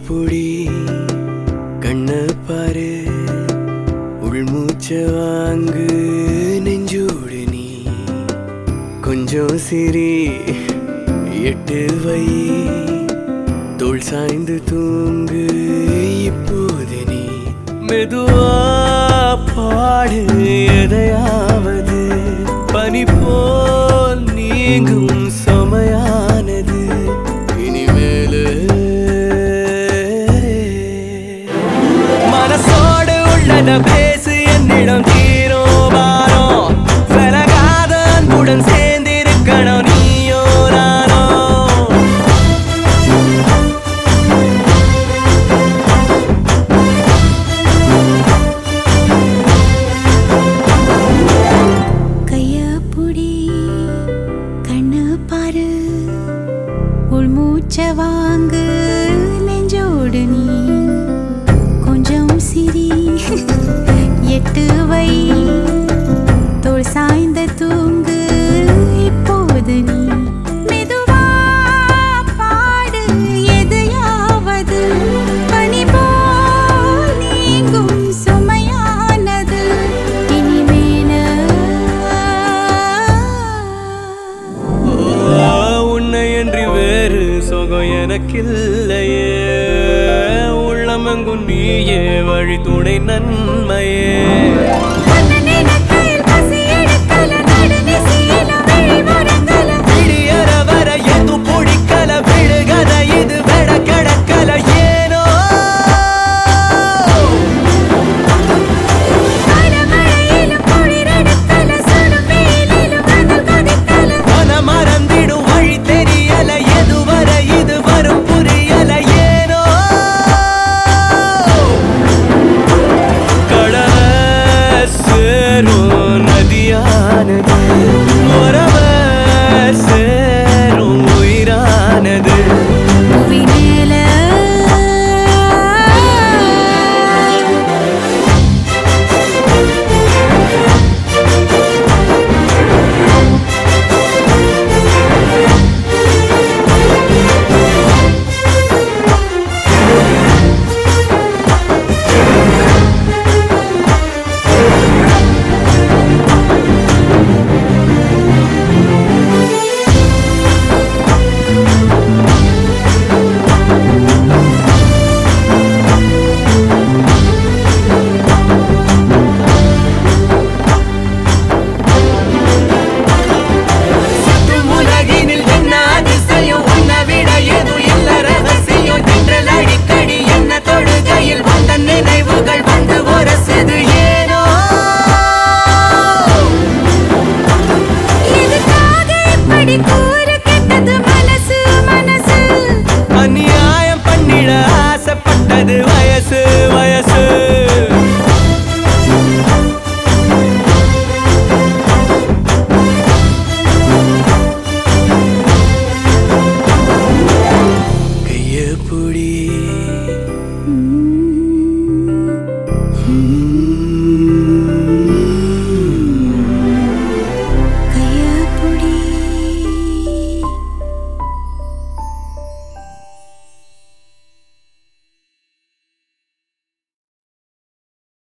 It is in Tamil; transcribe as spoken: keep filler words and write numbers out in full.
புடி கண்ண பாரு உள்மூச்ச வாங்கு நெஞ்சோடு நீ கொஞ்சம் சிரி எட்டு வை தோள் சாய்ந்து தூங்கு இப்போது நீ மெதுவா பாடு எதையாவது பனி போல் நீங்கும் சமையானது இனிமேலு மனசோடு உள்ளத பேசு என்னிடம் தீரோ பாரோ விலகாத அன்புடன் சேர்ந்திருக்கணும் நீயோ நானோ கைய புடி கண்ணு பாரு உள்மூச்ச வாங்கு நெஞ்சோடு நீ கொஞ்சம் சிரி எட்டு வை தோள் சாய்ந்த தூங்கு இப்போது நீ மெதுவா பாடு எதையாவது பனி போல் நீங்கும் சுமையானது இனிமேல உன்னை என்று வேறு சுகம் எனக்கில்லையே உள்ளமெங்கும் நீயே வழி துணை நன்மையே விடியற வர எது பிடிக்கல விழுகத இது வெட கிடக்கல ஏனோ மன மறந்திடும் வழி தெரியல எதுவரை இது வரும் புரியல ஏனோ கடல சேரும் நதியானது உறவ சேரும் உயிரானது புவி மேல அநியாயம் பண்ணிட ஆசைப்பட்டது வயசு